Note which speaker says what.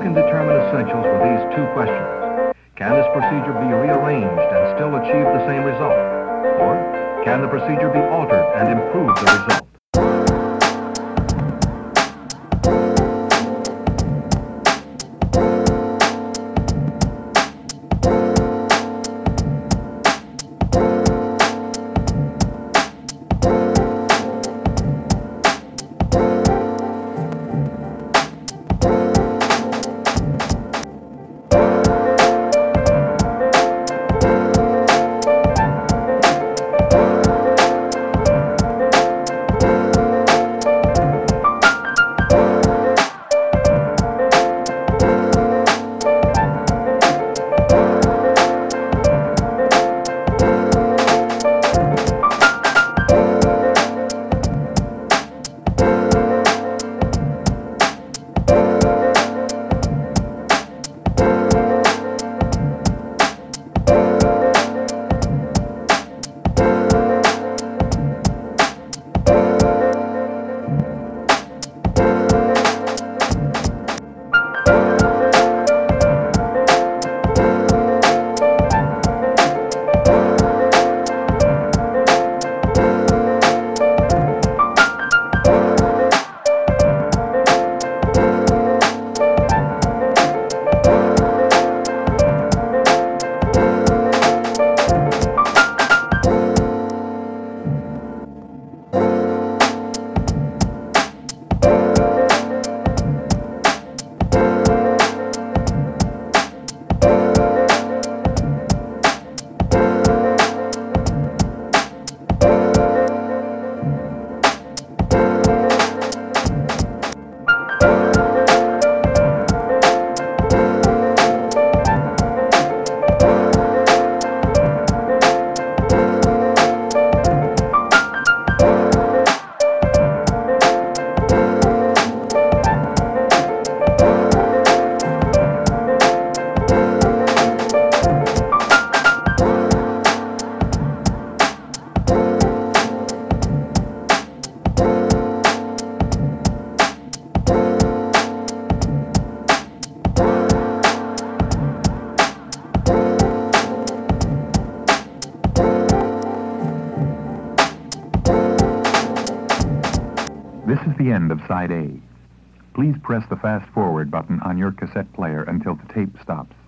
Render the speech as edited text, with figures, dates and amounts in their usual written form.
Speaker 1: can determine essentials with these two questions. Can this procedure be rearranged and still achieve the same result? Or can the procedure be altered and improve the result?
Speaker 2: This is the end of side A. Please press the fast forward button on your cassette player until the tape stops.